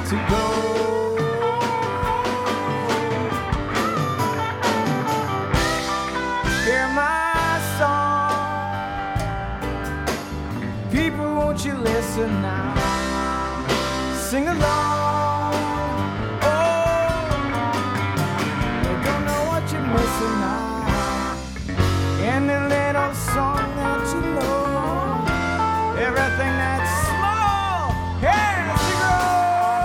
to go. Hear my song, people, won't you listen now? Sing along. Oh, you don't know what you're missing now. Any little song that you know, everything that's small has to grow.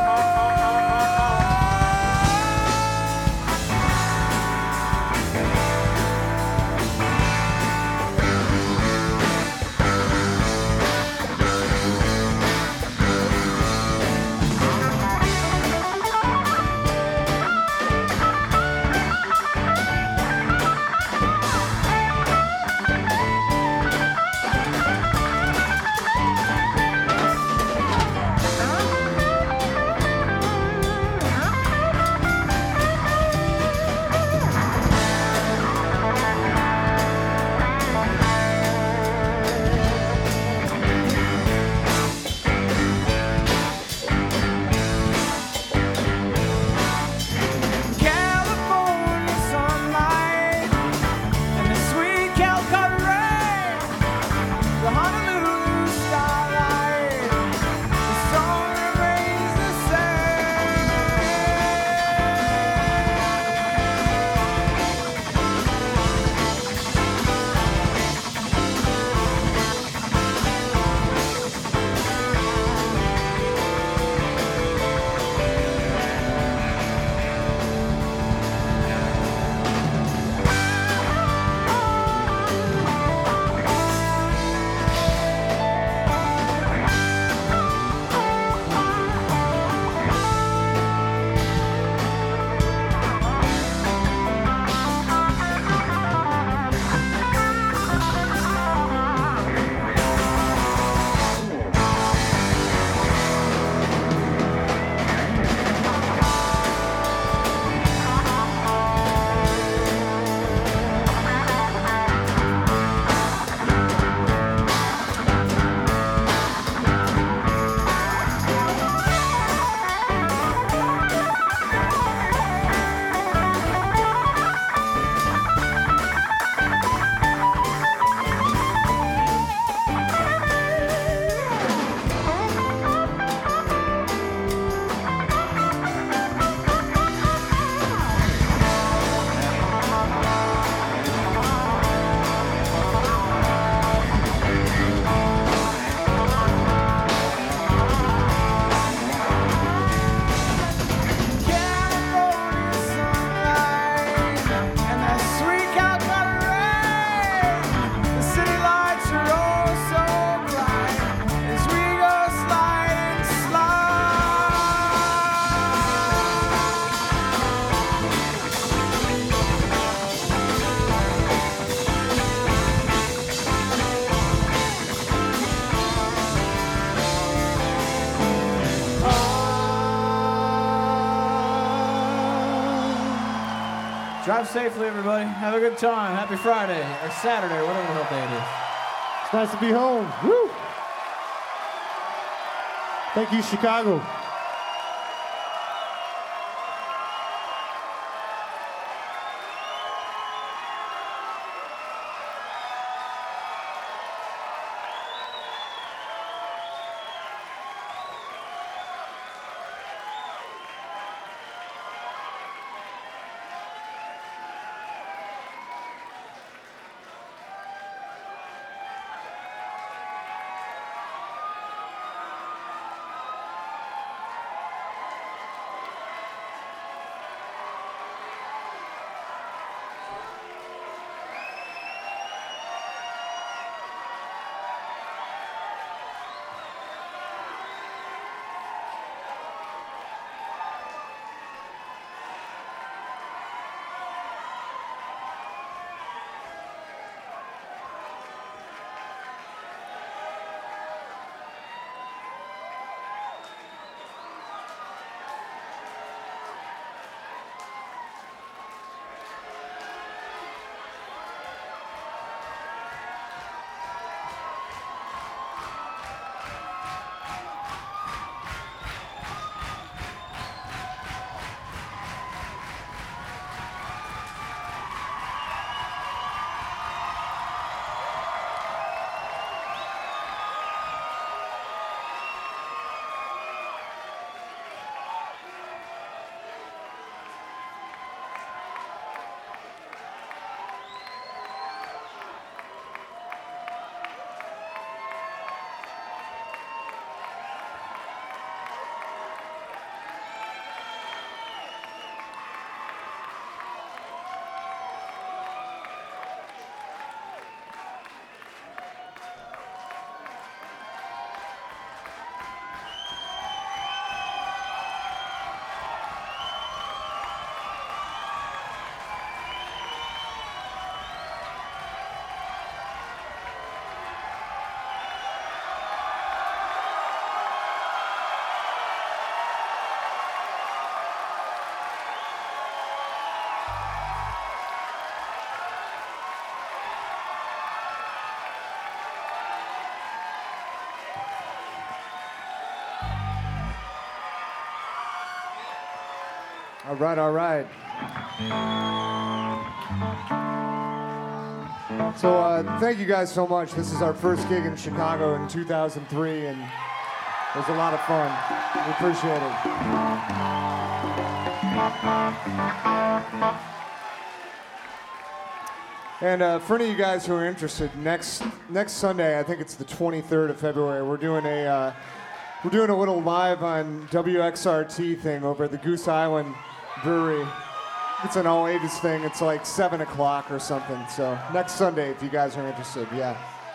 Drive safely, everybody. Have a good time. Happy Friday or Saturday or whatever the hell day it is. It's nice to be home. Woo! Thank you, Chicago. All right, all right. So thank you guys so much. This is our first gig in Chicago in 2003, and it was a lot of fun. We appreciate it. And for any of you guys who are interested, next Sunday, I think it's the 23rd of February, we're doing a little live on WXRT thing over at the Goose Island Brewery. It's an all ages thing. It's like 7 o'clock or something. So next Sunday, if you guys are interested, yeah.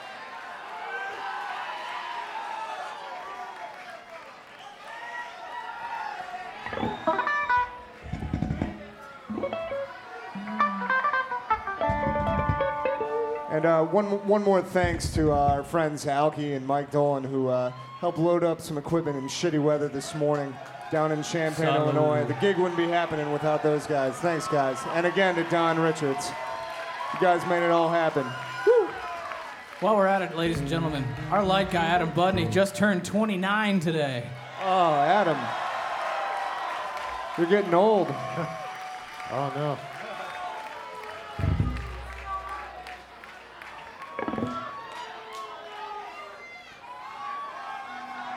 And one more thanks to our friends Alki and Mike Dolan, who helped load up some equipment in shitty weather this morning down in Champaign, Illinois. The gig wouldn't be happening without those guys. Thanks, guys. And again to Don Richards. You guys made it all happen. Woo. While we're at it, ladies and gentlemen, our light guy, Adam Budney, just turned 29 today. Oh, Adam. You're getting old. Oh, no.